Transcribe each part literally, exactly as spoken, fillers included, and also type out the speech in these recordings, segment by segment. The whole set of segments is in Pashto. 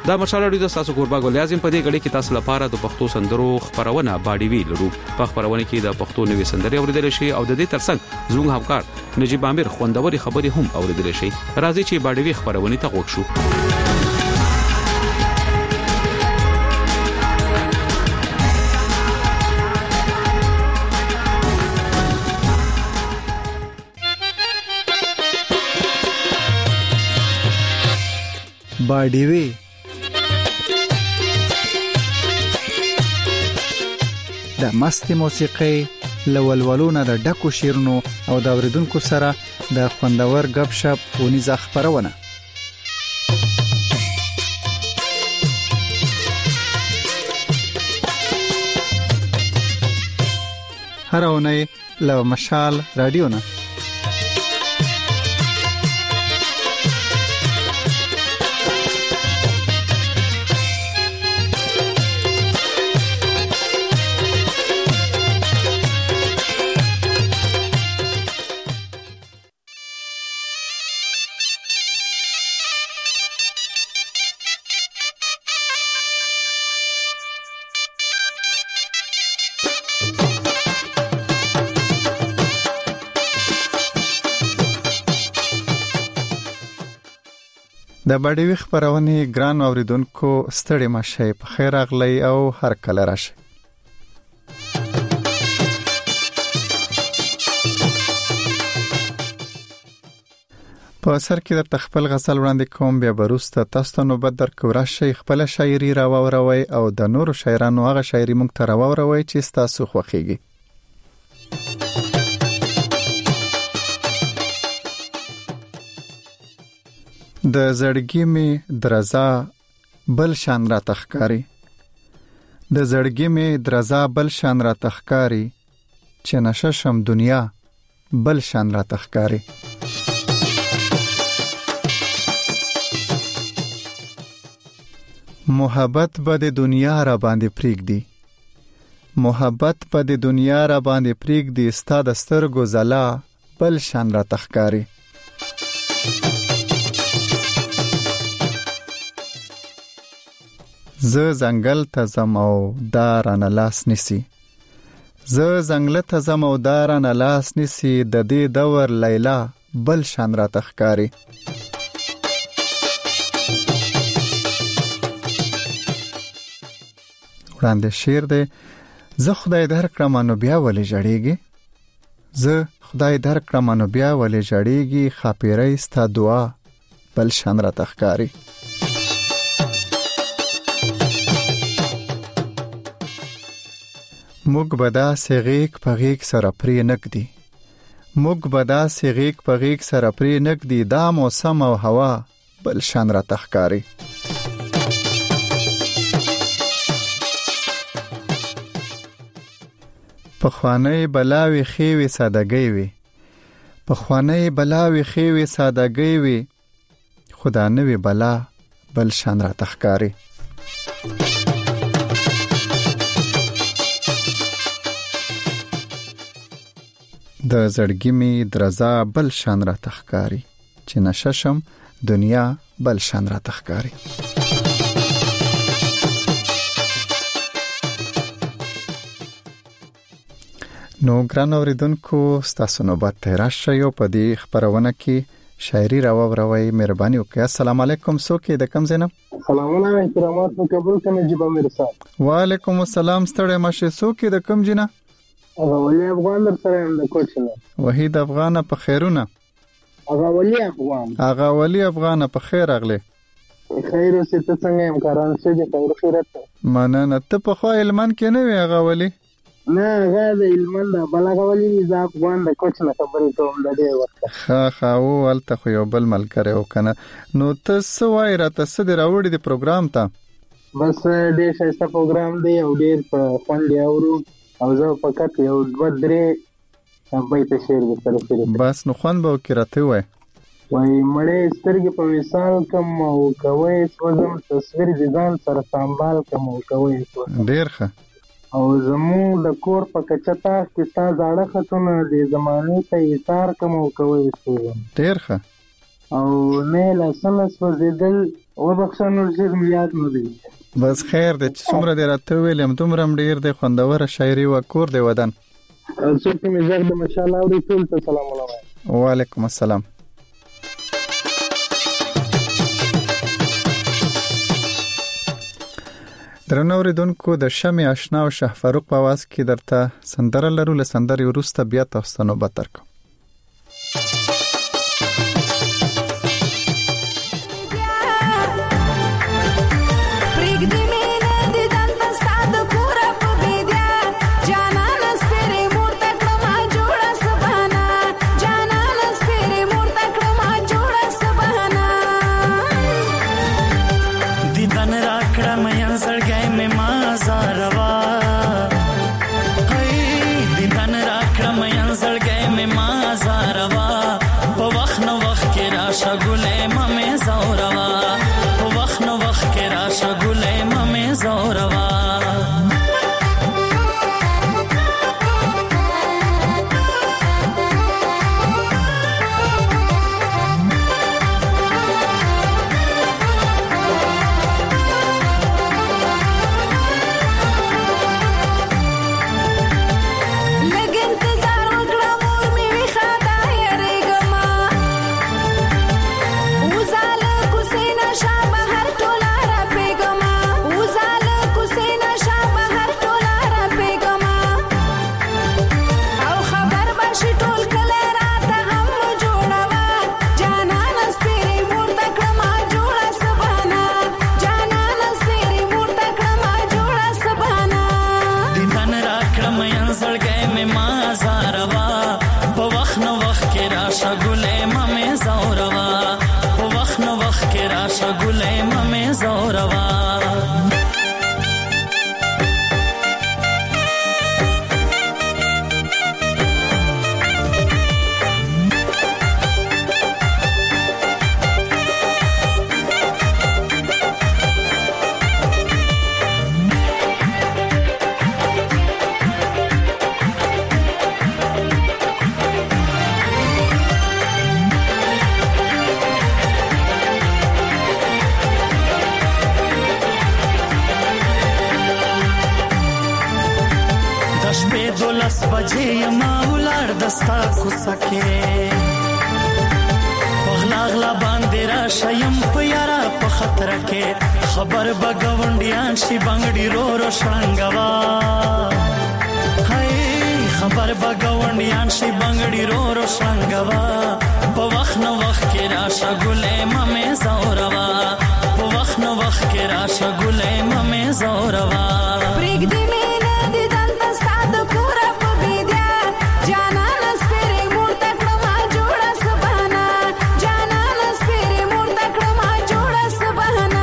دا مشال اړیدو تاسو قربا ګل اعظم په دې غړي کې تاسو لپاره د پښتو سندرو خبرونه باډي وی لرو. په خبرونه کې د پښتو نوې سندرې اوریدل شي او د دې ترڅنګ زموږ همکار نجیب عامر خوندوري خبرې هم اوریدل شي. راځي چې باډي وی خبرونه ته وښو. باډي وی د مستي موسیقي لولولونه د ډکو شیرونو او د اوریدونکو سره د خوندور غب شپ ونیزه خبرونه. هر اونۍ له مشال رادیو نه د باډي وی خبرونه ګران اوریدونکو ستړي مشه په خیر اغلی او هر کله راشه. په سر کې د خپل غزل وړاندې کوم بیا بروسته تاسو نو بدر کورا شي خپل شاعري راووروي او د نورو شاعرانو هغه شاعري مونږ ته راووروي چې تاسو خوښيږي. د زړګي می درزا بل شان را تخکاری د زړګي می درزا بل شان را تخکاری چې نششم دنیا بل شان را تخکاری. محبت به د دنیا را باندې پریګ دی محبت به د دنیا را باندې پریګ دی ستاد سترګو زلا بل شان را تخکاری. زه زنګل ته زم او دارانه لاس نسی زه زنګل ته زم او دارانه لاس نسی د دې دور لیلا بل شان را تخکاری. وړاندې شعر دی. زه خدای درکړم نو بیا ولې جړېږي زه خدای درکړم نو بیا ولې جړېږي خاپیرې ستا دعا بل شان را تخکاری. موږ بدا سیغیک پغیک سره پری نکدي موږ بدا سیغیک پغیک سره پری نکدي دا موسم او هوا بل شان را تخکاری. پخوانی بلاوی خیوی سادگی وی پخوانی بلاوی خیوی سادگی وی خدا نوی بلا بل شان را تخکاری. د زړګي می درزا بل شان را تخکاری چې نششم دنیا بل شان را تخکاری. نو ګران اوریدونکو ستاسو نوبت ته راشئ او په دې خبرونه کې شاعري راووروي. مهرباني وکړئ. السلام علیکم. څوک د کم زینب؟ سلامونه احترامات په قبول کنه نجیب عامر صاحب. وعلیکم السلام. ستړي مشه. څوک د کم جنا؟ هغه ولي افغان در سره د کوچنه وحید افغان په خیرونه. هغه ولي افغان هغه ولي افغان په خیر اغله. خیر اوسې ته څنګه امکاران څه دي خیر خیرت مننه. ته په خو علمان کې نه وی هغه ولي؟ نه هغه د علمان دا بلغه ولي ز افغان د کوچنه خبرې کوم د دې وخت. ها ها او ولته خو یو بل ملګری وکنه. نو ته څه وای را ته څه راوړې د پروګرام ته؟ بس ډېر ښه پروګرام دی او ډېر په خوند اورو او زه فقط یو دوه درې بیت شعر سره شروع. بس نو خوان به وکړته وای وای مړې سترګې په وصال کم او کوي سوزم تصویر د ځان سره سنبال کم او کوي ډېر ښه. او زمو د کور په کچتا کې تا زاړه خطونه د زمانه ته ایثار کم او کوي سوزم ډېر ښه. او نه لاسونه سوځېدل وبخښه نور شعر مې یاد نه دی. بس خیر دی چې څومره دی راته ویل یم دومره هم ډېر دی خوندوره شاعري وه. کور دی ودان څوک چې مې غږ د ماشاءالله اوري ټول ته سلام علیکم. وعلیکم السلام. درنو اوریدونکو د شمع آشنا او شه فاروق په आवाज کې درته سندره لرو. له سندرې وروسته بیا تاسو ته نوبت درکوم. خبر بغونډیان شي بنگړي رو رو شړنګوا هاي خبر بغونډیان شي بنگړي رو رو شړنګوا په وخت نو وخت کې راشه ګلې ممه زوروا په وخت نو وخت کې راشه ګلې ممه زوروا پرګ دې مې نه دي دلته ساده پورا په بيدیا جانا لسپره مور تکړه ما جوړه سبانا جانا لسپره مور تکړه ما جوړه سبانا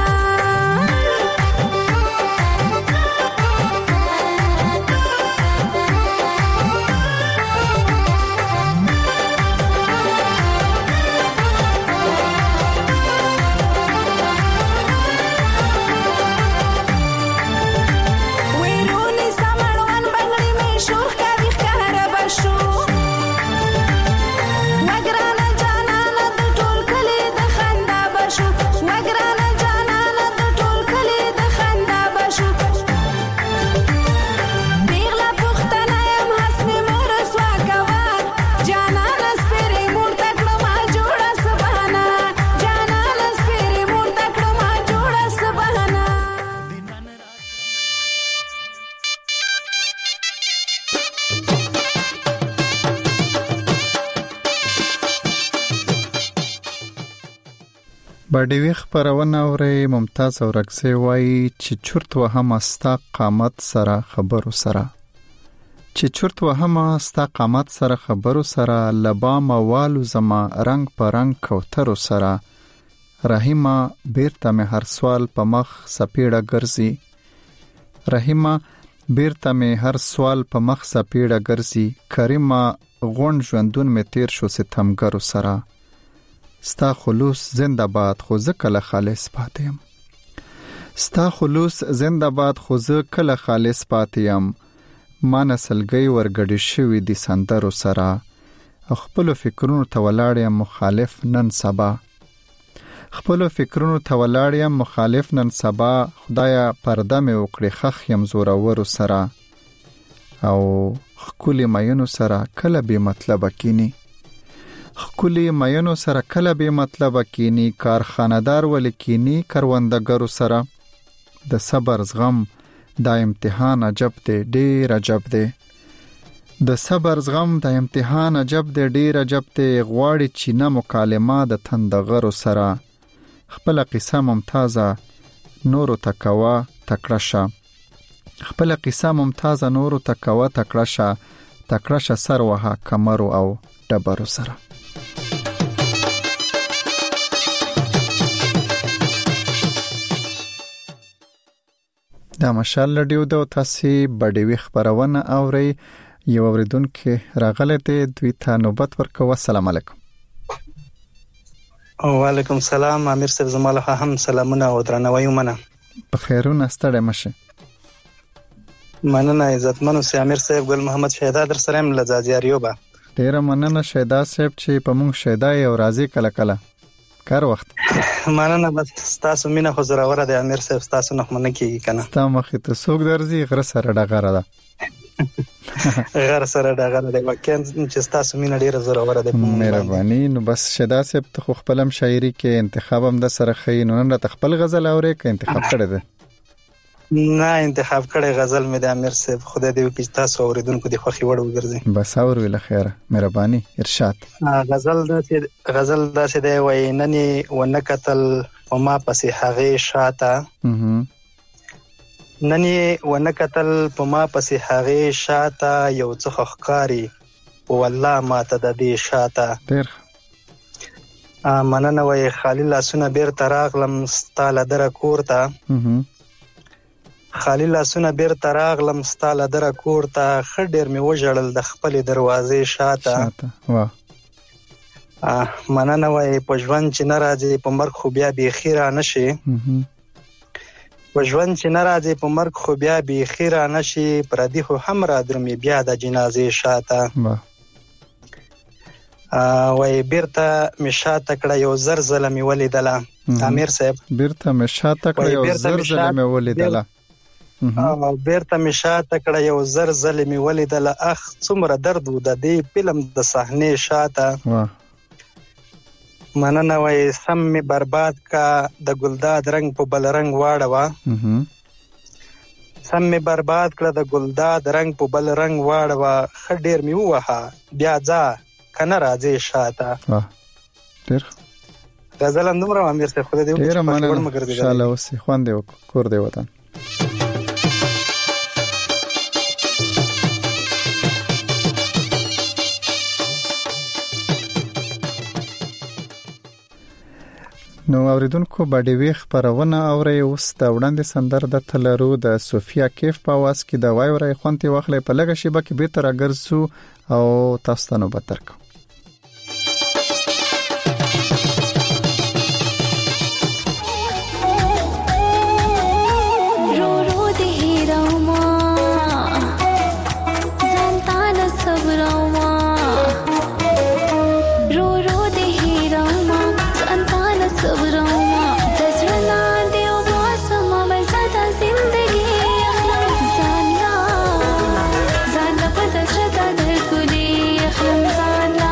باډیوی خبرونه اوري ممتاز او رکسي وای چې چرت وهم استا قامت سره خبرو سره چې چرت وهم استا قامت سره خبرو سره لبا موالو زما رنگ په رنگ کوترو سره رحیمه بیرته مې هر سوال په مخ سپیړه ګرځي رحیمه بیرته مې هر سوال په مخ سپیړه ګرځي کریمه غون ژوندون مې تیر شو ستمګرو سره ستا خلوص زنده باد خو زه کله خالص پاتیم ستا خلوص زنده باد خو زه کله خالص پاتیم ما نسلګي ورګډي شوی دي سندرو سره خپل فکرونو ته ولاړ یم مخالف نن سبا خپل فکرونو ته ولاړ یم مخالف نن سبا خدایا پرده مې وکړي خخ یم زورور سره او خکولی مینو سره کله به مطلب کینی خکولی مینو سره کله به مطلب کینی کارخانه‌دار ولیکینی کروندګرو سره د صبر زغم دا امتحان عجب دی ډیر عجب دی د صبر زغم د امتحان عجب دی ډیر عجب دی غواړي چې نه مکالمه د تندغرو سره خپل قصه ممتازه نورو تکوا تکړه خپل قصه ممتازه نورو تکوا تکړه تکړه سر وها کمرو او ډبرو سره دا مشال لډیو د تاسو بډوي خبرونه اوري یو اوریدونکو راغله ته دوی ته نوبت ورکو السلام علیکم وعلیکم السلام امیر صاحب زماله هم سلامونه او درناوی ومنه په خیرونه ستړی مشه مننه عزتمنو سي امیر صاحب ګل محمد شهدا در سره مل زاجیاریو با ډیر مننه شهدا صاحب چې په مونږ شهدا او راضي کله کله کار وخت مننه بس تاسو مینه خو زراوره د امیر صاحب تاسو نه مننه کیږي کنه تاسو مخې ته سوق درځي غره سره ډغره ده غره سره ډغره ده وکین چې تاسو مینه ډیره زراوره ده مهرباني نو بس شهدا صاحب ته خو خپلم شاعري کې انتخاب هم د سره خې نو نن ته خپل غزل اورې کې انتخاب کړی ده نه انتخاب کړی غزل مې د امیر صاحب خدای دې وکړي تاسو اوریدونکو د خوخي وړ وګرځي بس اور ویل خیره مهرباني ارشاد غزل دا غزل دا چې دی وای نني ونکتل وما پسې هغه شاته نني ونکتل وما پسې هغه شاته یو څه خخکاری والله ما ته د دې شاته ډیر مننه وای خالی لاسونه بیر تراغلم ستاله در کورته خالی لاسونه بیر تراغلم ستاله در کورته خډیر می وژړل د خپل دروازې شاته شاته واه مننه وای په ژوند چې ناراضي په مرګ خو بیا به خیره نشي په ژوند چې ناراضي په مرګ خو بیا به خیره نشي پر دې خو هم را درمي بیا د جنازې شاته واه وای بیرته می شاته کړه یو زر زلمي ولیدله امیر صاحب بیرته می شاته کړه یو زر زلمي ولیدله او بیرته می شاته کړه یو زر زلمي ولیدله اخ څومره درد و د دې فلم د صحنه شاته واه مننه وای سم می برباد کا د ګلداد رنگ په بل رنگ واړه سم می برباد کړه د ګلداد رنگ په بل رنگ واړه خډیر می وها بیا ځه کنه راځي شاته واه ډیر غزل اندومره امیر صاحب خدای دې وکړي ډیر مننه ان شاء الله وسې خوان دی کور دی وطن نو اوریدونکو باډي خبرونه اوري اوس د وړاندې سندر د تلرو د سوفیا کیف په واس کې د وایوري خونتي واخلې په لګه شیبه کې به تر اگرسو او تاسو ته نو بترک زان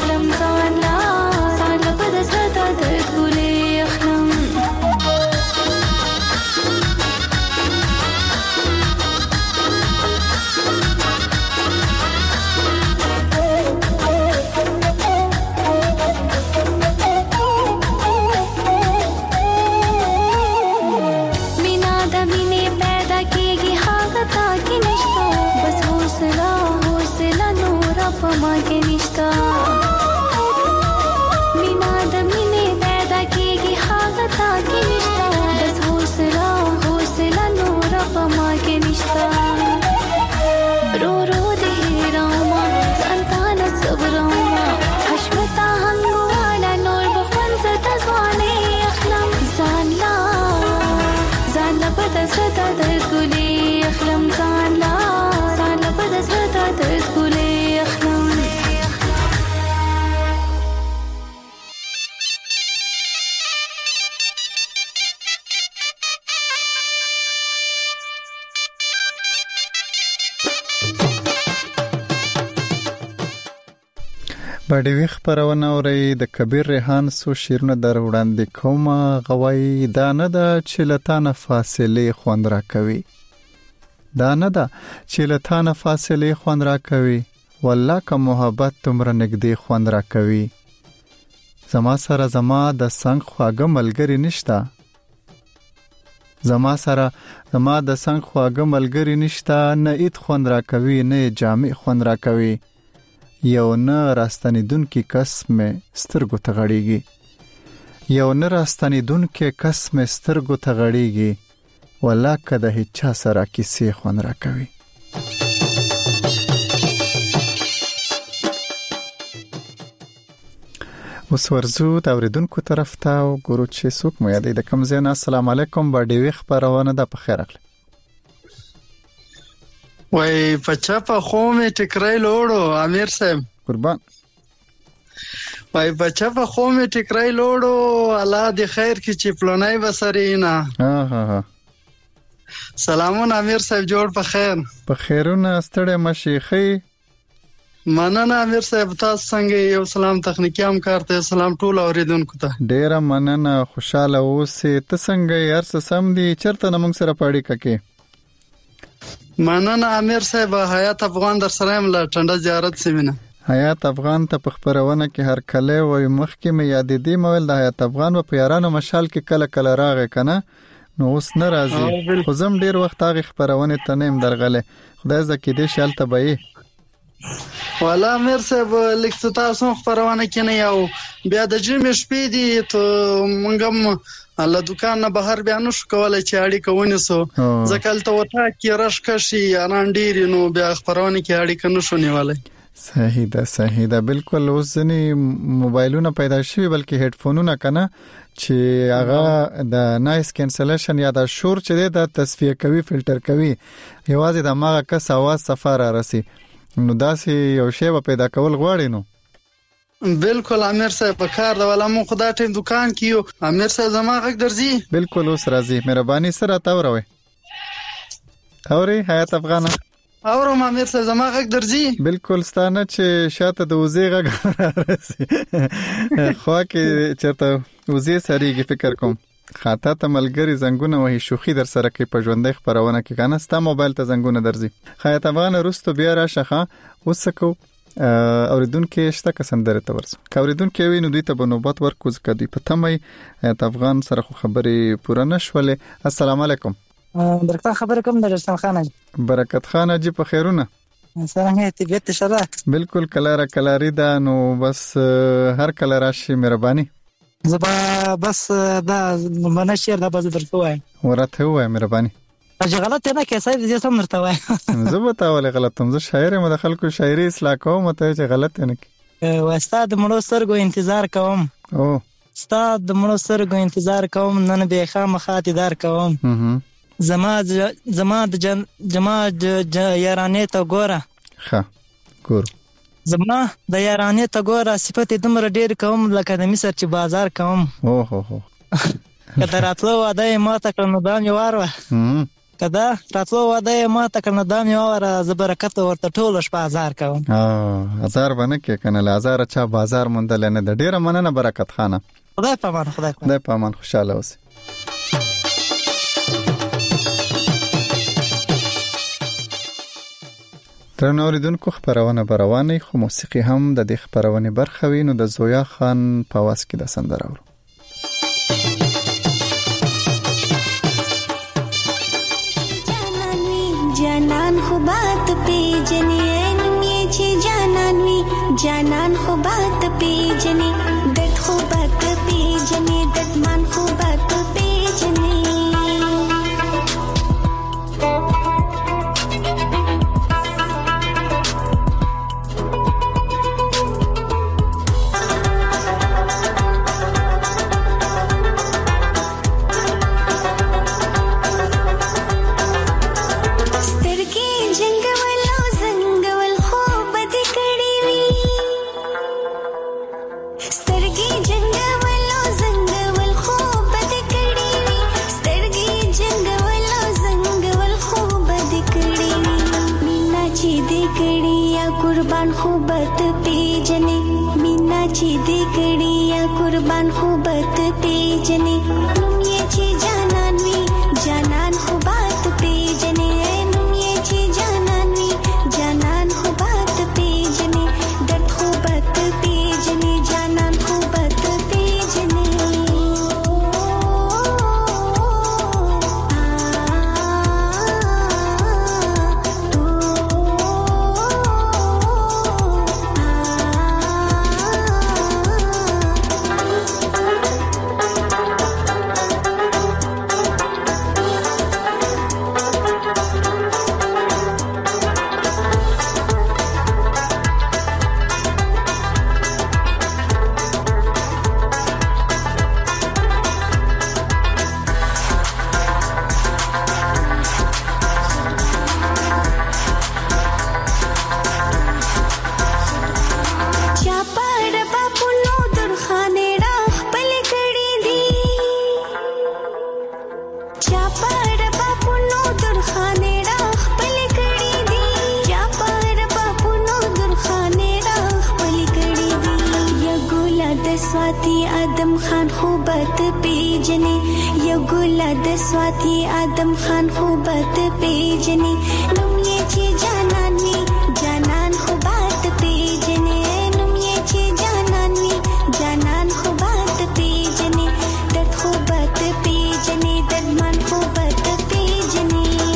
اخلم ځان لا ځان لا په زړه د درد ګلې اخلم ما کې نشتا مینا د مینې پیدا کېږي هغه تا کې نشتا بس حوصله حوصله نور په ما کې نشتا رو رو دې راما ځانته نه صبرما حشمتا هنګواله نور بخون زتا ځوانې اخلم ځان لا ځان لا په دسته درد ګلې اخلم ځان لا ځان لا په دسته درد ګلې باډوي خبرونه اوري د کبیر ریحان سو شیرونه در وړاندې کومه غوي دا نه د چلتانه فاصله خوند را کوي دا نه د چلتانه فاصله خوند را کوي والله که محبت تمره نګدي خوند را کوي زما سره زما د څنګ خواګه ملګری نشتا زما سره زما د څنګ خواګه ملګری نشتا نه ایت خوند را کوي نه جامع خوند را کوي یو نه راستنیدون کې کس مې سترګو ته غړېږي یو نه راستنیدون کې کس مې سترګو ته غړېږي والله که د هیڅ چا سره کیسې خوند را کوي اوس ورزو د اوریدونکو طرف ته وګورو چې څوک مو یادې د کوم ځای نه السلام علیکم باډوي خبرونه ده په خیر اخلي وای پچا په خو مې ټکرای لوړو امیر صاحب قربان وای پچا په خو مې ټکرای لوړو الله دې خیر کې چې پلونای وسرینا ها ها ها سلامون امیر صاحب جوړ په خیر په خیرونه ستړي مشيخي مننه امیر صاحب تاسو څنګه یو سلام تخنیکی هم کارته سلام ټول اوریدونکو ته ډیره مننه خوشاله اوسې ته څنګه یار څه سم دي چرته نمنګ سره پاړی ککې مننه امیر صاحب حیات افغان در سره هم لا ټنډه زیارت سیمینه حیات افغان ته په خبرونه کې هر کله وای مخ کې مې یادې دی مول د حیات افغان په پیارانو مشال کې کله کله راغې کنه نو اوس ناراضي خو زم ډیر وخت هغه خبرونه ته نیم درغله خدای زکه دې شال تبعی والا امیر صاحب لیکته تاسو خبرونه کې نه یو بیا د جمع شپې دي ته مونږم الله دکان نه بهر بیا نو شو کولای چې اړیکه ونیسو ځکه ته وتا کې رش کشي انان ډیر نو بیا خبرونه کې اړیکه نشو نیولای صحیح ده صحیح ده بالکل اوسنی موبایلونه پیدا شوی بلکې هډفونونه کنه چې هغه د نایس کینسلیشن یا د شور چې د تصفیه کوي فلټر کوي یوازې د ماغه کس आवाज سفر راسي نو داسې یو شی په پیدا کول غواړي نو بالکل امیر صاحب په کار دا ولا مو خدای ټیم دکان کیو امیر صاحب زما غږ درځي بالکل اوس راځي مهرباني سره تاوروي اوري حیات افغان اورو امیر صاحب زما غږ درځي بالکل ستانه چې شاته د وزې غږ راځي خو کې چرته وزې سریږي فکر کوم خاطه ته ملګری زنګونه وهي شوخي در سره کې په ژوندې خبرونه کې کنه ستا موبایل ته زنګونه درځي حیات افغان رستو بیا راشه وسکو اوریدونکو شته کسندره ته ورسو اوریدونکو ویني دوی ته بنوبات ورکو ځکه دوی په تمه حیات افغان سره خو خبرې پوره نشولې السلام علیکم برکت خبر کوم د رستم خان برکت خان جی په خیرونه څنګه طبيعت شره بالکل کلاره کلاری دا نو بس هر کله راشي مهرباني زبا بس دا منه شعر دا بز درته وای ورته وای مهرباني اجه غلط نه کې سید دې سم درته وای زه به تاول غلطم زه شاعر مده خلکو شاعري اصلاح کوم ته چې غلط نه کی و استاد مړو سرګو انتظار کوم او استاد مړو سرګو انتظار کوم نن به خامخا تدار کوم زما زما د جما یارانه ته ګوره ښه ګور زما د یارانه ته ګوره صفت دمر ډیر کوم لکه د مصر چې بازار کوم او هو هو کله راتلو اده ما ته کړنو دا مې واره کدا راتلو واده ما ته کنه دا مې وره زبرکت ورته ټول شپه هزار کوم اه هزار باندې کې کنه له هزار چا بازار مونډل نه د ډیره مننه برکت خانه خدای پامان خدای خدای پامان خوشاله اوسه ترنو اوریدونکو خبرونه بروانه خو موسیقي هم د دې خبرونه برخه وینو د زویا خان په واس کې د سندره اورو جانان خو بات پی جنې نوې چې جانان وی جانان خو بات پی جنې دت خو بات پی جنې دت مان خو بات پی جنې कुर्बान खूबत पे जने मीना ची दे कड़िया कुर्बान खूबत पे जने तुम ये ची जाननवी जानन खूबत पे जने तुम ये ची जाननवी जानन खूबत पे जने दर्द खूबत पे जने जानन खूबत पे जने आदम खान खूबत पे जने ये गुलाद स्वाति आदम खान खूबत पे जने तुम ये ची जाननवी जानन खूबत पे जने तुम ये ची जाननवी जानन खूबत पे जने दर्द खूबत पे जने दर्द मन खूबत पे जने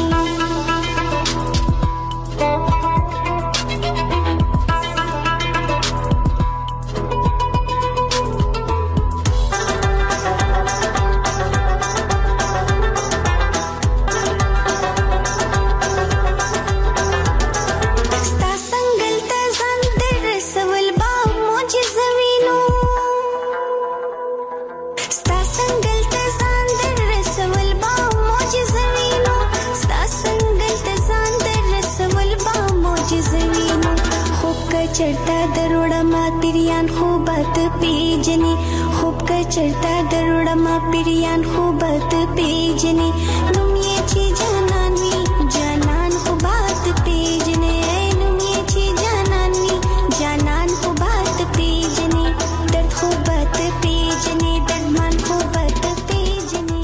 चढ़ता दरोड़ा माँ पिरियान खूबत पे जने खूब का चढ़ता दरोड़ा माँ पिरियान खूबत पे जने तुम ये ची जाननवी जानन खूबत पे जने तुम ये ची जाननवी जानन खूबत पे जने दर्द खूबत पे जने दर्द मन खूबत पे जने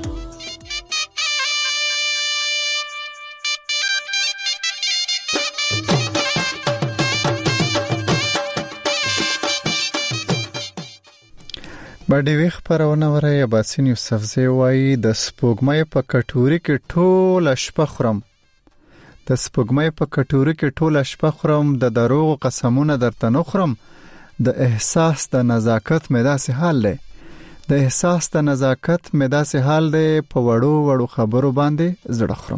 باندې ویخ پرونه وره یباسین یوسفزی وای د سپوږمۍ په کټوري کې ټول شپه خورم د سپوږمۍ په کټوري کې ټول شپه خورم د دروغ قسمونه درته نه خورم د احساس د نزاکت مې داسې حال دی د احساس د نزاکت مې داسې حال دی په وړو وړو خبرو باندې زړه خورم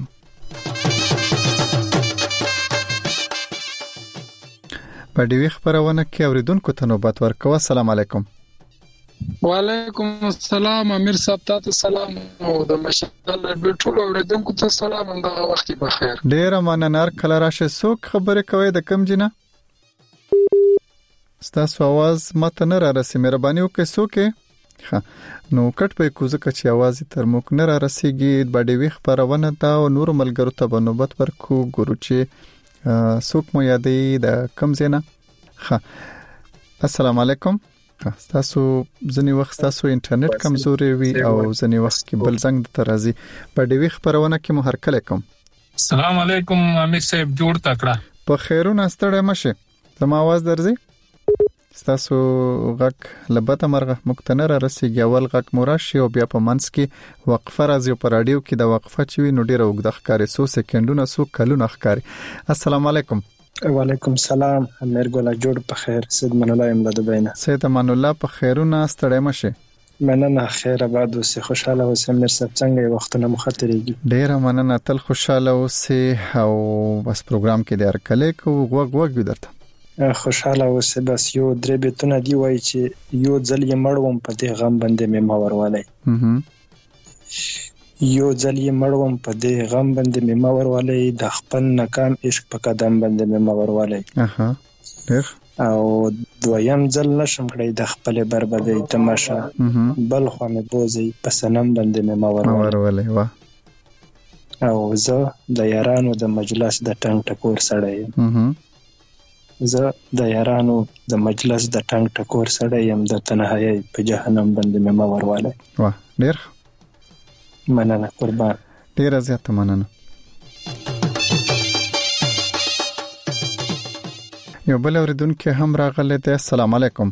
باندې ویخ پرونه کې اوریدونکو ته نوبت ورکوه السلام علیکم وعلیکم السلام امیر صاحب تاسو سلام او د مشال ټول اوریدونکو ته سلام د وخت بخیر ډیر مننه کله راشه څوک خبرې کوي د کم جنا ستاسو आवाज ماته نه را رسي مهرباني وکړئ څوک نو کټ په کوزه کچ आवाज تر موږ نه را رسیږي باندې وی خبرونه تا او نور ملګرو ته بنوبت پر کو ګورو چې څوک مو یادې د کم زینا ها السلام علیکم تاسو ځنی وخت تاسو انټرنیټ کمزوري وي او ځنی وخت کې بل زنګ ترازی باندې وی خبرونه کې مو هر کله کوم السلام علیکم امیر صاحب جوړ تکړه په خیرونه ستړی مشه زما आवाज درځي تاسو غک لبته مرغه مقتنر رسیږي اول غک مراشي او بیا په منځ کې وقفه راځي په رادیو کې د وقفه چوي نو ډیره وګد ښکاری سو سکندونه سو کلونه ښکاری السلام علیکم وعلیکم السلام امیر ګل جوړ په خیر سید من الله املا دبینه سید من الله په خیرونه ستړی مشه مننه خیر آباد اوسه خوشاله اوسه امیر صاحب څنګه وختونه مخاطرېږي ډیره مننه تل خوشاله اوسه او بس پروګرام کې د هر کله کو وګ وګ درته خوشاله اوسه بس یو درې بیتونه دی وای چې یو ځل یې مړوم په دې غم باندې مې ما ورولای یو ځل یې مړوم په دې غم باندې مې ما ورولای د خپل ناکام عشق په قدم باندې مې ما ورولای اها ډیر او دویم ځل نشم کړی د خپل بربادي تماشا بل خو مې بوزي په سنم باندې مې ما ورولای وا او زه د یارانو د مجلس د ټنګ ټکور سړی زه د یارانو د مجلس د ټنګ ټکور سره یم د تنهایی په جهنم باندې مې ما ورواله واه ډیر مننه قربان ډیر زیات مننه یو بل اوریدونکو هم راغله ته السلام علیکم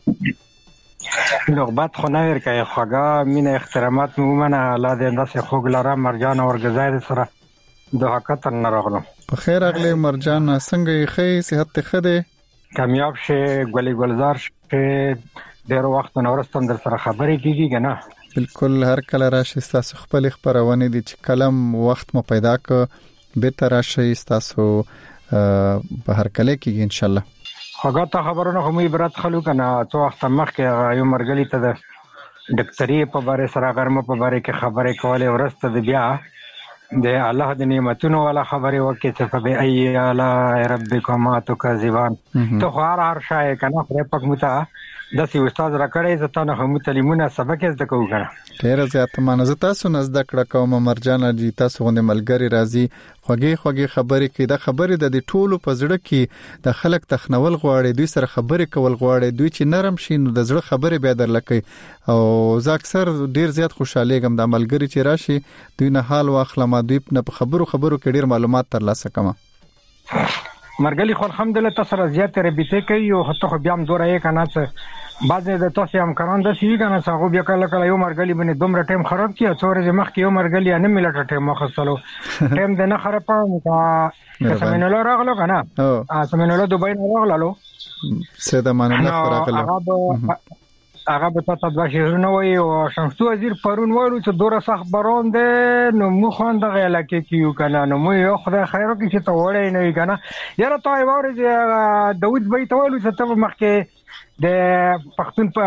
نوبت خو نه ورکه خوګه مینه احترامات مومنه الله دې انداسه خوګ لاره مرجان او ورګزاید سره د حقیقت نه راغلم په خیر اغلی مرجان څنګه یې خې صحت ته خده کامیاب شه ګلي ګلزار شه ډیر وخت نه ورستم در سره خبرې کیږي کنه بالکل هر کله راشي تاسو خپل خبرونه دي چې کلم وخت مو پیدا ک به تر راشي تاسو په هر کله کې ان شاء الله هغه ته خبرونه هم عبرت خلو کنه څو وخت مخکې یو مرګلی ته د ډاکټري په باره سره غرمه په باره کې خبرې کوله ورسته د بیا د الله د نعمتونو ولا خبرې وکړي چې په ای اعلی ربکما تکذبان ته هر هر شای کنه پر پک متا د سی استاد راکړې زته نه هم تعلیمونه سبق زده کوو کنه ډیر زیات مانزه تاسو نزد کړه کوم مرجان جی تاسو غوډه ملګری راځي خوږی خوږی خبرې کې د خبرې د ټولو په زړه کې د خلک تخنول غواړي دوی سره خبرې کول غواړي دوی چې نرم شي نو د زړه خبرې به درلکې او زه اکثر ډیر زیات خوشاله ګم د ملګری چې راشي دوی نه حال واخلم دوی په خبرو خبرو کې ډیر معلومات ترلاسه کما مرګلی خو الحمدلله تاسو را زیات ربيته کوي او حتی خو بیا هم دوره یې کنه چې بعض د تاسو هم کاران د سی کنه څنګه بیا کله کله یو مرګلی باندې دومره ټیم خراب کیه څورې مخ کې یو مرګلی نه ملټ ټیم مخصلو ټیم د نه خراب پم کا سمینولو راغلو کنه ا سمینولو دوبای نه راغلو سیده مان الله راغلو هغه به تاسو د شهرونو وي او شمسو وزیر پرون وایو چې دوره صح برون ده نو مو خوان د غیلا کې کیو کنه نو مو یو خدای خیرو کې چې ته وړې نه وي کنه یاره تای واره چې داوود بای ته وایو چې ته مخکې د پښتون په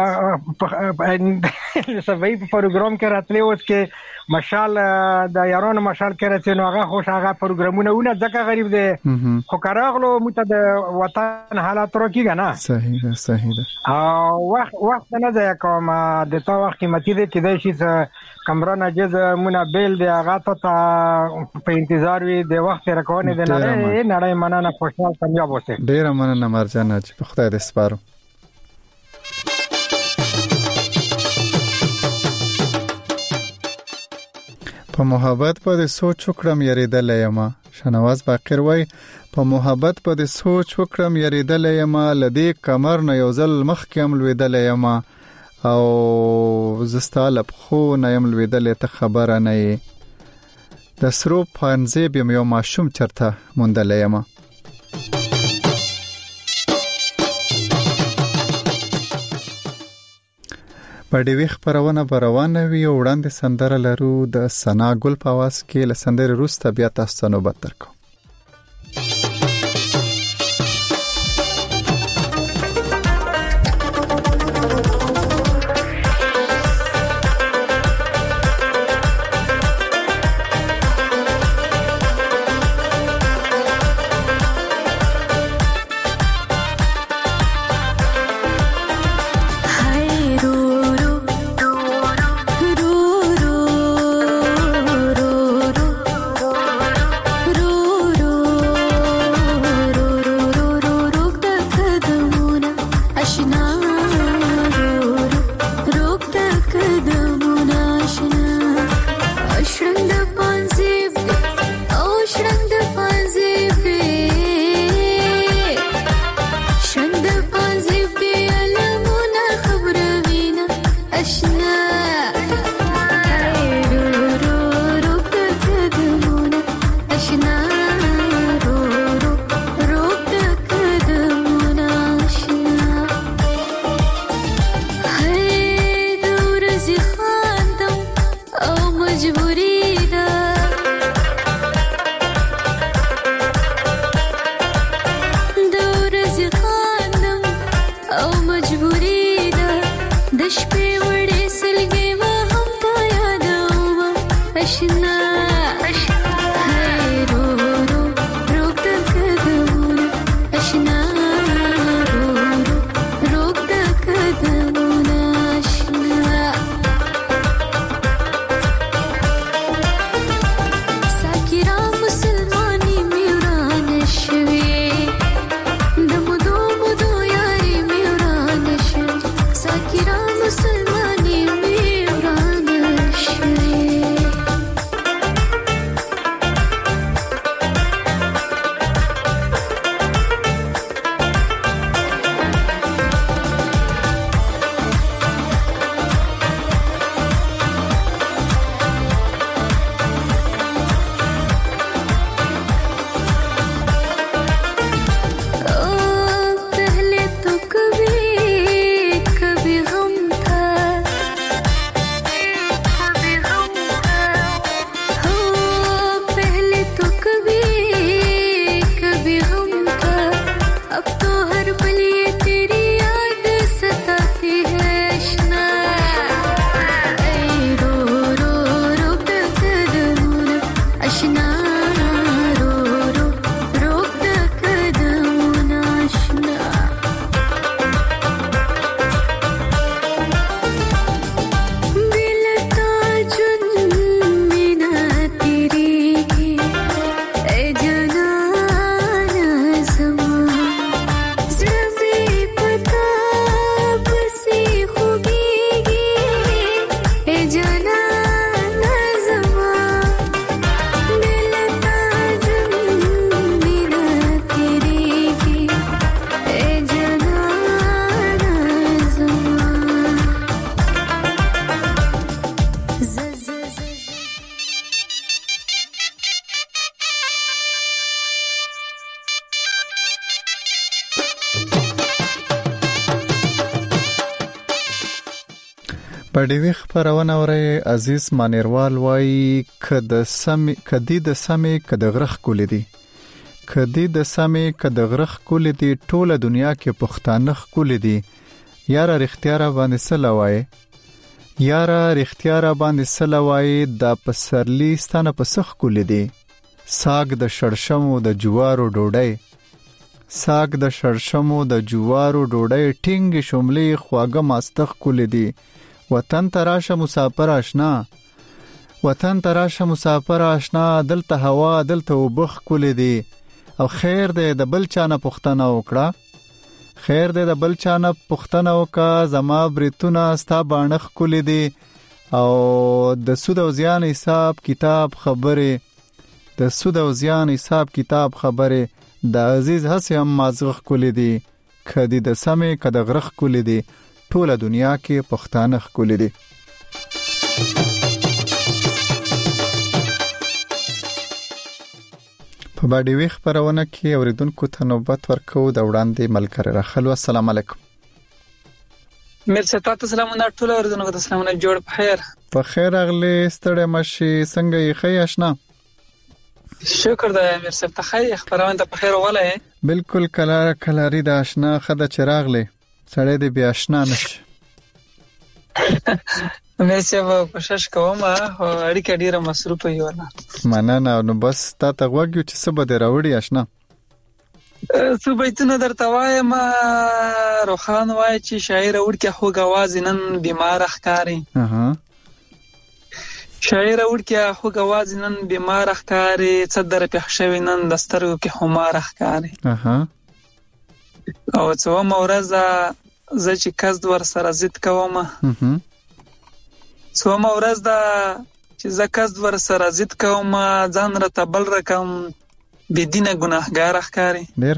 سبای په پروګرام کې راتلې اوس کې مشال د یارانو مشال کې راځي نو هغه خوش هغه پروګرامونه ونه ځکه غریب دي خو کراغلو مت د وطن حالات روکی کنه صحیح ده صحیح ده او وخت وخت نه ده کوم د تا وخت قیمتي دي چې د شي کمره نجز مونږ بیل دی هغه ته په انتظار وي د وخت راکونه د نړۍ نړۍ مننه خوشاله کامیاب اوسه ډیر مننه مرجان چې په خدای دې سپارو په محبت په سوچ وکړم یریدل یم شنواز باقر وای په محبت په سوچ وکړم یریدل یم لدی کمر نه یو ځل مخ کې عمل ویدل یم او زستاله خو نه عمل ویدل ته خبره نه د سرو پانځه بیم یو ماشوم چرته مونډل یم پدې وی خبرونه بروانه وی وړاندې سندره لرو د سنا ګل په واس کې لسندره روسته بیا تاسو نو بتر کو اشنا رو رو رو قدمونه اشنا رو رو رو قدمونه اشنا هی دور زی خواندم او مجبوری ده دور زی خواندم او مجبوری ده د شپې وړې سلګې ما هم تا یادومه اشنا هی رو رو روږده قدمونه اشنا رو رو روږده قدمونه اشنا ساکرا مسلمانی می ورانه شوې د مودو مودو یاري می ورانه شوې ساکرا مسلمانی می ورانه شوې पहले तो कभी कभी गम था कभी गम था हो पहले तो कभी कभी गम था अब तो हर पल ये तेरी याद सताती है अशना ऐ रो रो रो कदमूना अशना रो रो रो कदमूना अशना बिलता जुन मिना तेरी की ए जनाना समा ज़मी पता बसी खुगीगी ए जनाना समा बिलता जुन मिना तेरी की ए जनाना समा ز ز ز په ډیوی خبرونه اوري عزیز مانیروال وای کد سمې کدی د سمې کد غرخ کول دي کدی د سمې کد غرخ کول دي ټوله دنیا کې پښتانه کول دي یار اختیار باندې سلوای یار اختیار باندې سلوای د پسرلی ستنه پسخ کول دي ساګ د شړشمو د جوارو ډوډۍ ساګ د شړشمو د جوارو ډوډۍ ټینګ شوملې خواګه ماستخ کول دي وطن تراشه مسافر آشنا وطن تراشه مسافر آشنا دلته هوا دلته وبخ کول دي او خیر دې د بل چانه پښتنه وکړه خیر دې د بل چانه پښتنه وکا زما بریتونه ستا باندې کول دي او د سود او زیان حساب کتاب خبره د سود او زیان حساب کتاب خبره د عزیز هسه هم مازغ کول دي کدی د سمې کد غرخ کول دي ټوله دنیا کې پښتانه کول دي په باندې وی خبرونه کې اوریدونکو ته نوبت ورکو د وړاندې ملګری راخلو السلام علیکم مرسي تاسو سلامونه ټول اوریدونکو ته سلامونه جوړ په خیر په خیر اغلی ستړي مشي څنګه یې خی آشنا شکر دا مرسي ته خیر خبرونه ته په خیر وله بالکل کلار کلاری د آشنا خده چراغلی سړی دې بیا آشنا نشي مرسي په کوشش کوم او اړیکه ډیره مصروفه یو نه مننه نو بس تا ته وګیو چې څه به راوړي آشنا څه بیتونه درته وایم روخان وای چې شاعر ورکه خو غواز نن بیمار ښکاری اها شاعر ورکه خو غواز نن بیمار ښکاری صدر په شوی نن دسترو کې همار ښکاری اها او څو مورزه ز چې کس ور سره ضد کوم اها څو مورز دا چې ز کس ور سره ضد کوم ځان را تبل رقم بدینه ګناهګار ښکاری ډیر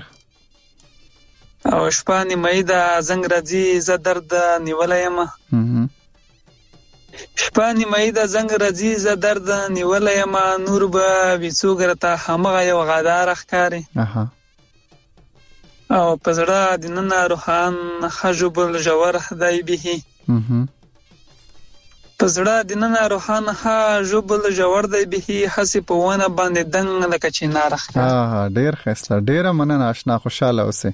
او شپانی مې دا زنګ راځي ز درد نیولای ما اها شپه نیمایي د زنګ راځي زه درد نیولی یم نور به وي څوک راته همغه یو غدار ښکاري او په زړه دننه روحان ښه ژوبل ژور دی بیخي په زړه دننه روحان ښه ژوبل ژور دی بیخي هسې په ونه باندې دنګ لکه چنار ښکاري. ډېر ښایسته، ډېره مننه اشنا، خوشحاله اوسئ.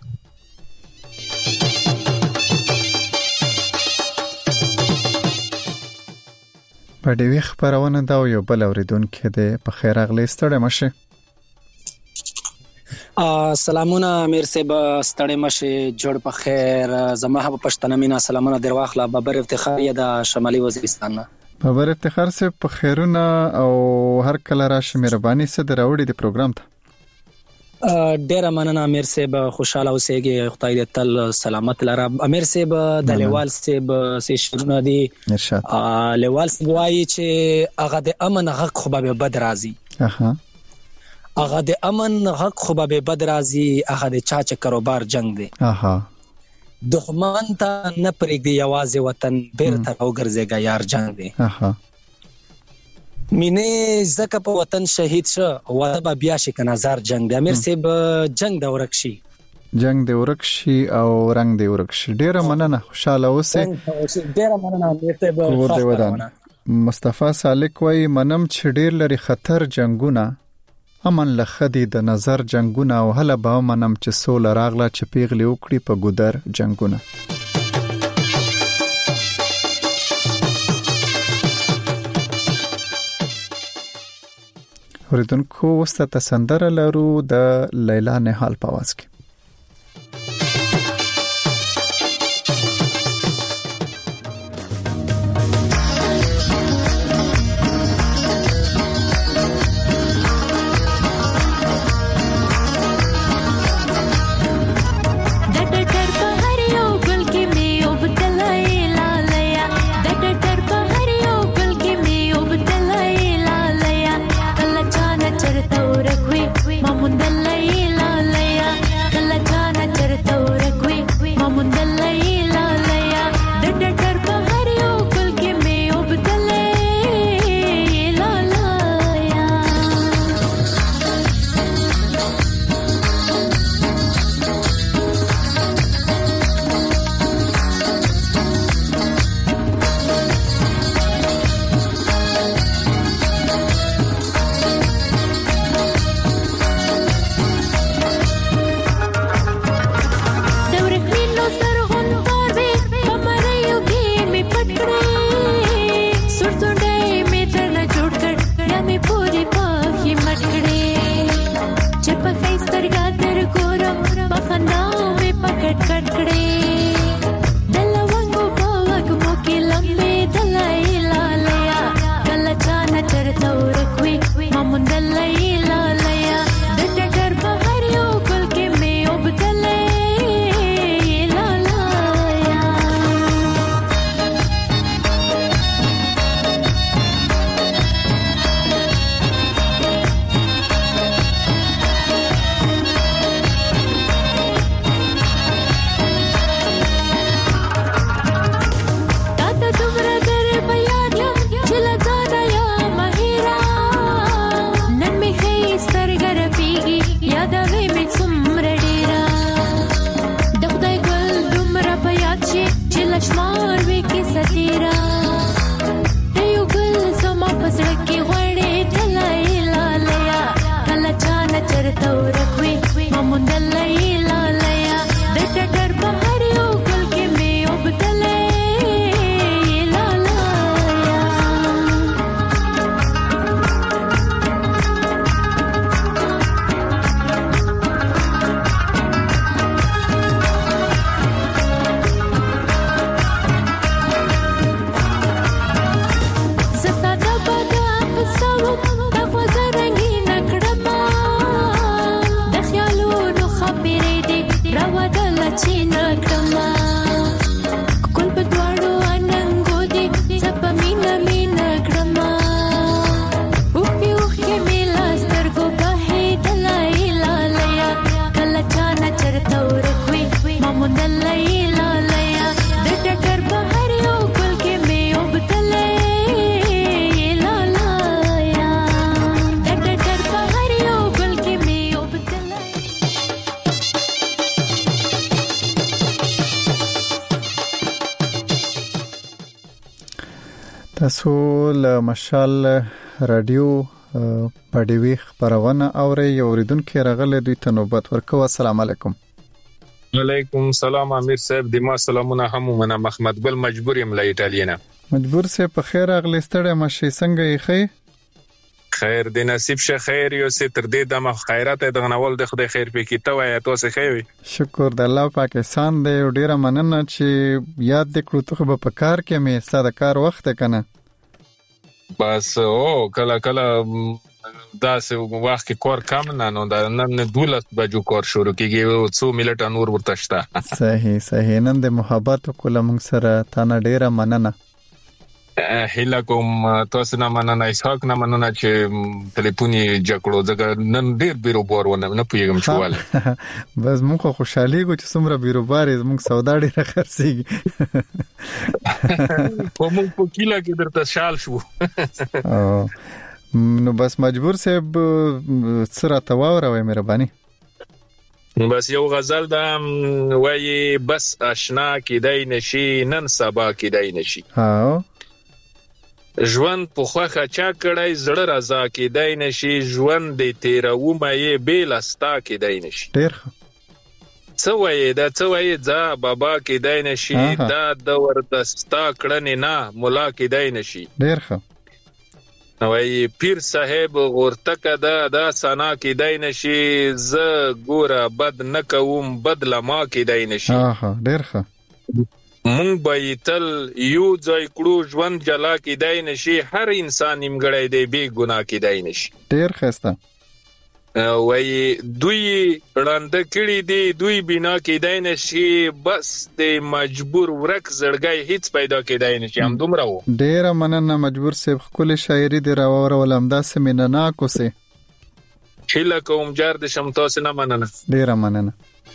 په ډیوی خبرونه دا یو بل اوریدونکو دی. په خیر اغلی ستړی مشه. سلامونه امیر صاحب، ستړی مشه، جوړ په خیر. زما په پښتنه مینا سلامونه در واخله. بابر افتخار یا د شمالي وزیرستان نه. بابر افتخار صاحب په خیرونه او هر کله راشه مهرباني سره دراوړي دی پروګرام ته. ډیره مننه امیر صاحب، خوشاله اوسئ، خدای دې تل سلامت لره. امیر صاحب د لیوال صاحب سي شرونه دي ارشاد. لیوال صاحب وایي چې هغه د امن حق خو به بد راځي. اها هغه د امن حق خو به بد راځي، هغه د چا چې کاروبار جنگ دی. اها دښمن ته نه پرېږدي یوازې وطن، بیرته راوګرځېږه یار جنگ دی. اها مینه زکه په وطن شهید شه وته به بیا شي که نظر جنگ دی. امیر صاحب جنگ د ورک شي، جنگ د ورک شي او رنگ د ورک شي. ډیره مننه، خوشاله اوسئ. ډیره مننه امیر صاحب. مصطفی سالک وای منم چې ډیر لري خطر جنگونه، امن لخدي د نظر جنگونه، او هله به منم چې سول راغله چې پیغلی وکړي په ګودر جنگونه. اوریدونکو وسته تسندره لرو د لیلا نهال په आवाज کې. تاسو له مشال رادیو باډیوي خبرونه اوري یو ریدونکو راغله دوی ته نوبت ورکو. السلام علیکم. وعلیکم السلام امیر صاحب، دما سلامونه هم منه محمد ګل مجبور یم له ایټالیا. مجبور سه په خیر اغلی ستړی مشي څنګه یې خې؟ خیر دې نصیب شه، خیر یو سه تر دې د مخ خیرات د غنول د خدای خیر پکې ته وای تاسو خیر. شکر د الله پاکستان دې ډیره مننه چې یاد دې کړو ته په کار کې مې ستاسو کار وخت کنه. بس او کله کله دا سه وخت کې کار کم نه نو دا نن دولت بجو کار شروع کیږي او څو ملت انور ورته شته. صحیح صحیح نن د محبت کوله موږ سره تانه ډیره مننه. هیله کوم تاسو نه مننه اسحاق نه مننه چې ټلیفوني جکړو ځکه نن ډیر بیروبار ونه نه پیګم شوال. بس موږ خوشحالي کو چې څومره بیروبار موږ سودا ډیره خرڅيږي. په موږ په کیلا کې درته شال شو. نو بس مجبور صاحب سره تواوروي مهرباني. بس یو غزل دا وایي بس آشنا کیدای نشي نن سبا کیدای نشي. ها ژوند په خوخه چا کړای زړه رضا کیدای نشي، ژوند دې تیرو مې بیل استا کیدای نشي. ډیر څه وایي دا څه وایي ځا بابا کیدای نشي، دا د وردستا کړنې نه مولا کیدای نشي. ډیر ښه نوای پیر صاحب غورتکه دا دا سنا کیدای نشي، ز ګوره بد نکوم بدله ما کیدای نشي. ها ډیر ښه مونږ به تل یو ځای کړو ژوند جلا کیدای نشي، هر انسان نیمګړی دی بے ګناه کیدای نشي. ډیر ښه وای دوی وړاندې کړي دي دوی بنا کیدای نشي، بس د مجبور ورک زړګي هیڅ پیدا کیدای نشي. هم دومره وو. ډیر مننه مجبور صاحب، خپل شاعري دی راوړ ولمدا سمیننا کوسه. هیله کوم جار د شم تاسو نه مننه. ډیر مننه.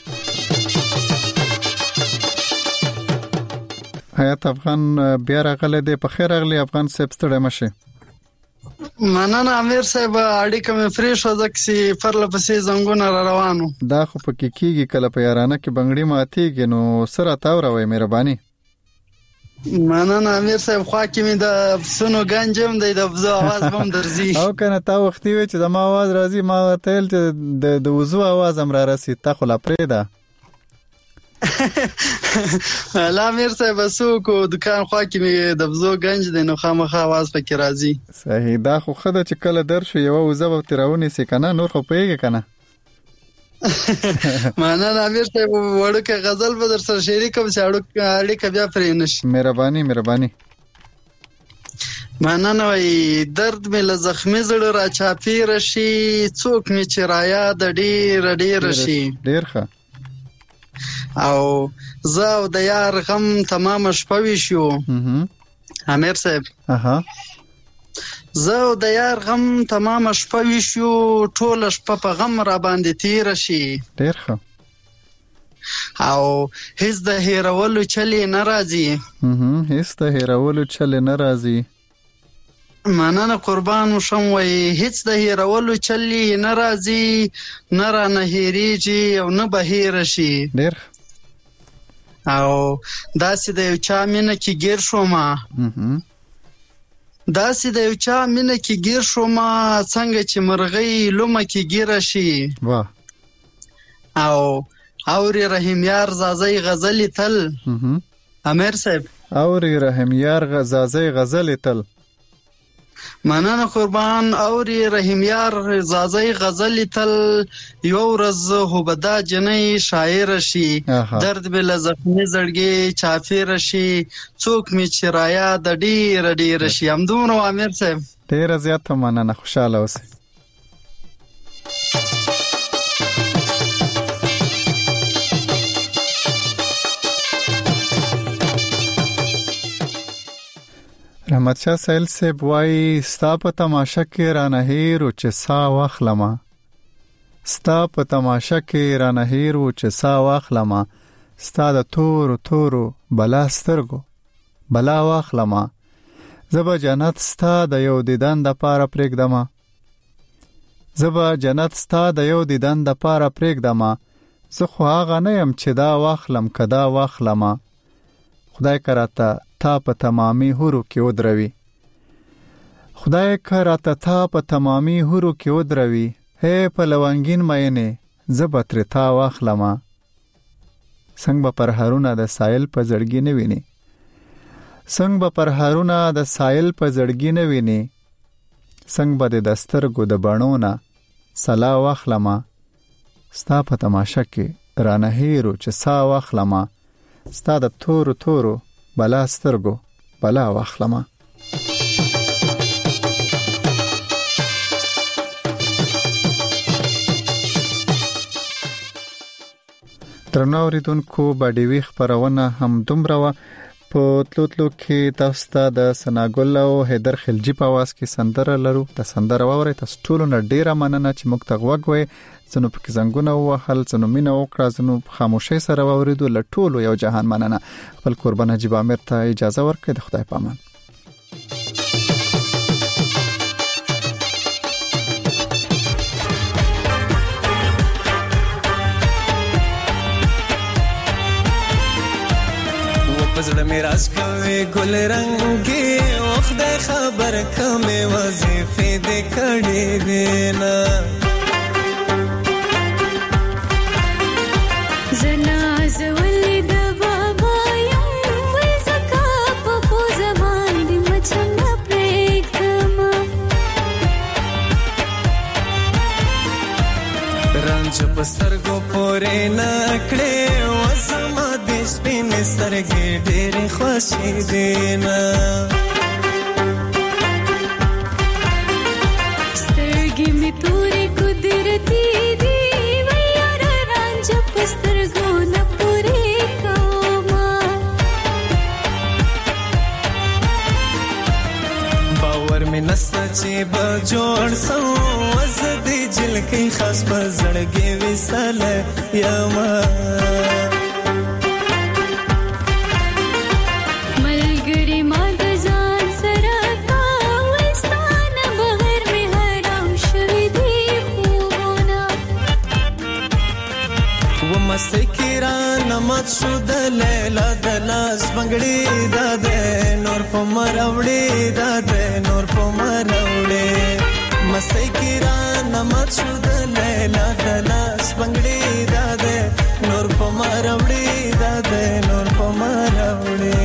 حیات افغان بیا راغله دی په خیر اغلی افغان صاحب ستړی مشه. مننه امیر صاحب، اړیکه مې فریش وځکسي فرله پسې زنګونه را روانو. دا خو پکې کیږي کله په یارانه کې بنگړی ماتيږي نو سره تاوروي مهرباني. مننه امیر صاحب، خوا کې مې د سونو گنجم دی د وزو आवाज هم درځي. او کنه تا وختي وي چې د ما आवाज راځي ما تل چې د د وزو आवाज هم را رسي تا خو لا پرېدا. لا امیر صاحب سو کو دکان خوا کې مې د وزو گنج دی نو خامخا आवाज پکې راځي. صحیح دا خو خدای چې کله درشو یو وزو ترونه سي کنه نور خو پیګه کنه. مننه امیر صاحب، وړوکه غزل به در سره شریک کوم چې اړیکه بیا پرې نشي. مهرباني مهرباني. مننه وای درد مې له زخمي زړه را چاپی رشي، څوک مې چې رایا د ډیر ډیر شي. ډیر ښه او زه او د یار غم تمام شپه وشو. امیر صاحب اها زه او د یار غم تمام شپه وشو، ټول شپه په غم را باندې تیر شي. ډیر ښه او هیڅ د هیرولو چلی ناراضي. هم هیڅ د هیرولو چلی ناراضي. مننه قربان شم وای هیڅ د هیرولو چلی ناراضي، نه را نه هیریږي او نه به هیر شي. ډیر او داسې د یو چا مینه کې گیر شوما داسې د یو چا مینه کې گیر شوما څنګه چې مرغۍ لومه کې گیر شي. واه او اوري رحیم یار زازي غزل تل. امیر صاحب اوري رحیم یار زازي غزل تل. مننه قربان اوري رحیم یار زازي غزل تل، یو ورځ هوبدا جنې شاعر شي، درد بل زخمي زړګي چافیر شي، څوک می چرایا د ډیر ډیر شي. هم دومره امیر صاحب ډیر زیات مننه، خوشاله اوسئ. رحمت شاه سایل صاحب وای ستا په تماشا کې را نه هیر او چې سا واخلما، ستا په تماشا کې را نه هیر او چې سا واخلما، ستا د تور تور بلا سترګو بلا واخلما، زبا جنت ستا د یو دیدن د پاره پرېږدما، زبا جنت ستا د یو دیدن د پاره پرېږدما، زه خو هغه نه یم چې دا واخلم کدا واخلما، خدای کراته تا په تمامي هورو کې ودروي، خدای که راته تا په تمامي هورو کې ودروي، هی په لونګین مینې زه به ترې تا واخلمه. څنګه به پرهارونه د سایل په زړګي نه ویني، څنګه به پرهارونه د سایل په زړګي نه ویني، څنګه به د سترګو د بڼو نه سلا واخلمه. ستا په تماشه کې رانه هیرو چې سا واخلمه، ستا د تورو تورو بلا سترګو بلا واخلمه. درنو اوریدونکو، باډیوي خپرونه هم دومره وه. په تلو تلو کې تاسو ته د ثناګل او حیدر خلجي په आवाज کې سندره لرو. د سندره واورئ. تاسو ټولو نه ډیره مننه چې موږ ته غوږ وئ. ځنو پکې زنګونه ووهل، ځنو مینه وکړه، ځنو په خاموشۍ سره واورېدو. له ټولو یو جهان مننه. خپل قربان نجیب عامر ته اجازه ورکړئ. د خدای په امان. پزړه مې راز کوي ګل رنگي، وخت خبر کمه وظیفه دې کړې دینا. زناز ولید بابا یم وزکا په زمان دې مچن پرېږدم. رنج په سترګو پورې نکړې وسما دې سپین سترګې ډېرې خوشې دینا. سترګې مې تورې قدرتي دي، ویار رنج په سترګو نه پورې کومه. باور مې نسته چې به جوړ سو، وزه دې جلکې خاص په زړګې وساله یما. مسکران نمت شو د لیلا د لاس بنگړي د نور په مروړي د نور په مروړي. مسکران نمت شو د لیلا د لاس بنگړي د نور په مروړي د نور په مروړي.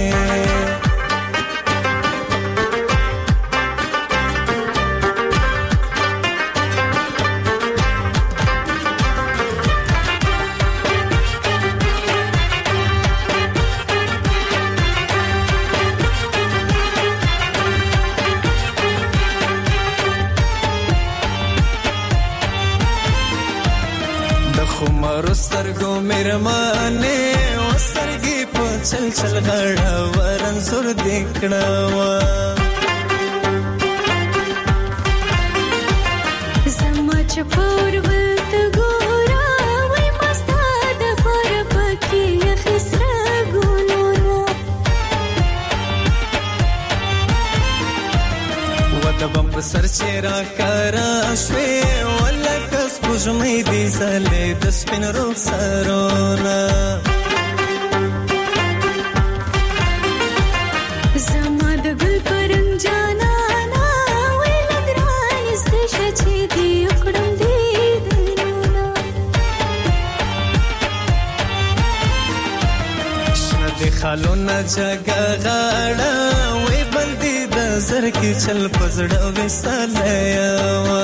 سترګو میرمانه وسترګې په چل چل غړا ورن زور دکړوا. زما چپور ولت ګورا وای مستا د فر پکې خسرا ګونونه. وته بم په سر چې را کرا شوي ولکه سپوږمۍ دې زلې د سپین روح سرونه. زما د ګل پرنګ جانانا وای لګران استشه چې دې وکړم دې دنونه. شنه دې خالونه جګه غاړه وای بندي د زر کې چل پزړه وساله یما.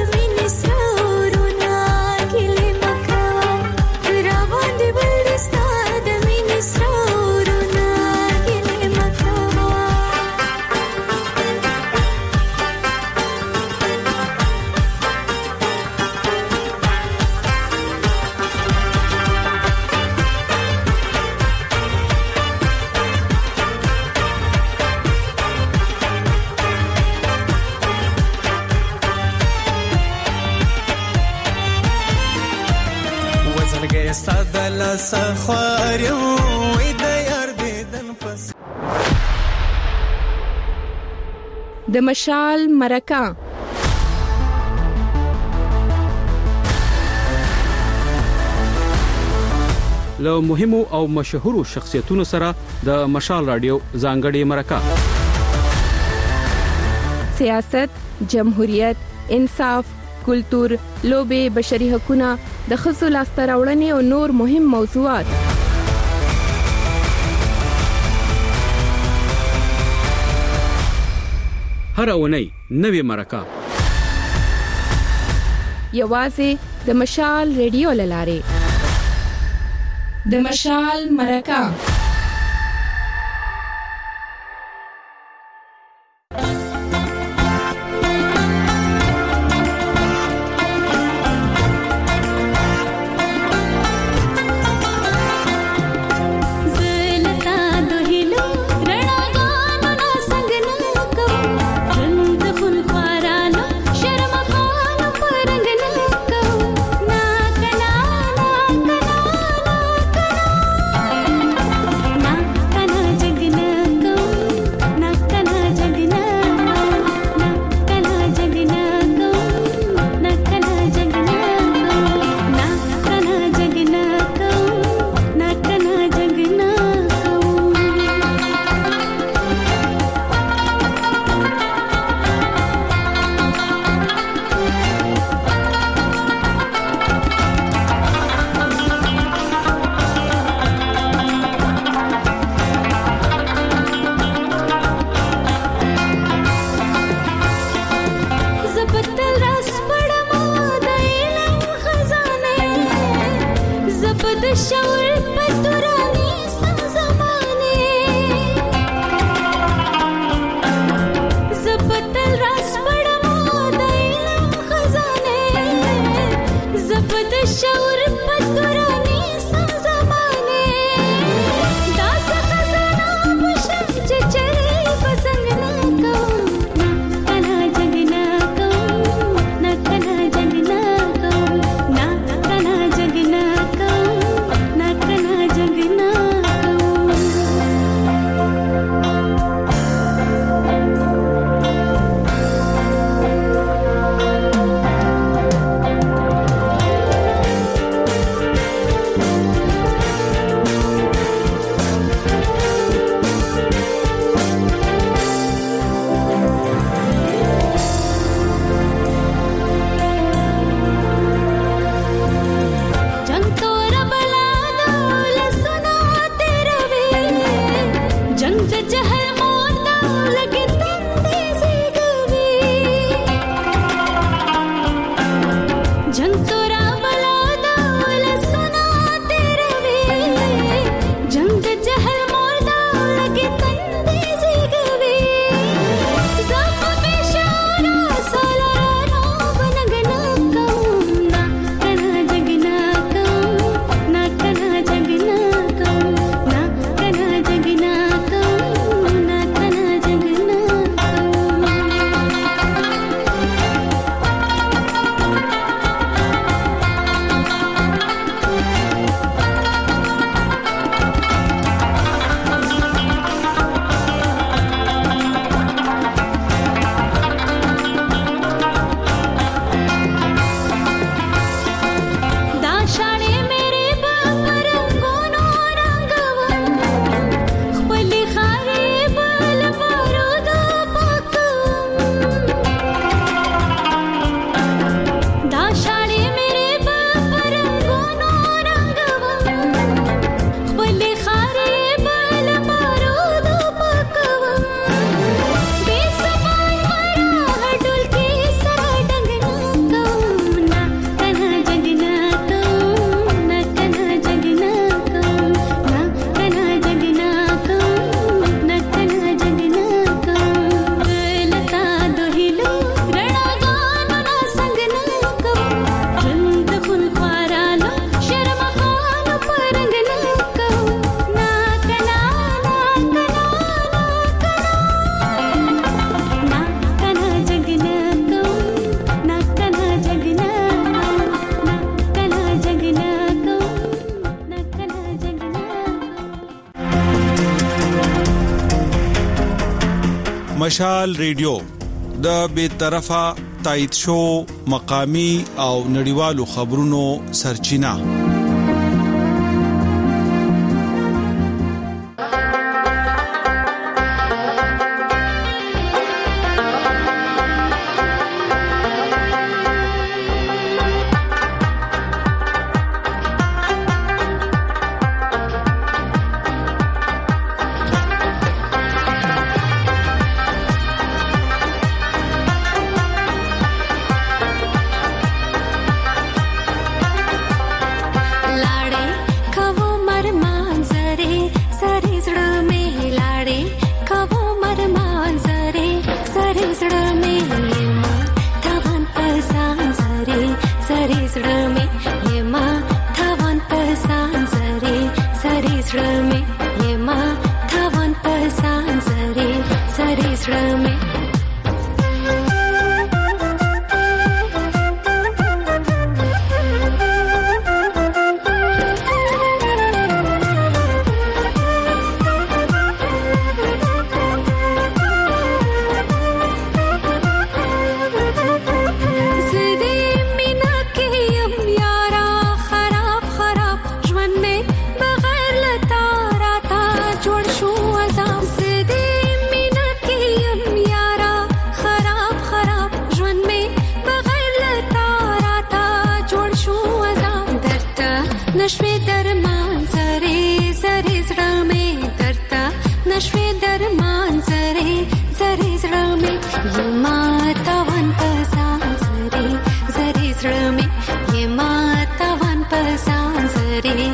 Stop. خواږه سادل سخوار وې د یار دیدن پس د مشال مرکه له مهمو او مشهورو شخصیتونو سره د مشال رادیو ځانګړي مرکه سیاست، جمهوریت، انصاف، کلتور، لوبې، بشري حقوقونه، د ښځو لاسته راوړنې او نور مهم موضوعات. هر اونۍ نوې مرکه یوازې د مشال ریډیو لاره. د مشال مرکه مشال ریډیو د بیطرفه تایید شو مقامی او نړیوالو خبرونو سرچینه. Zare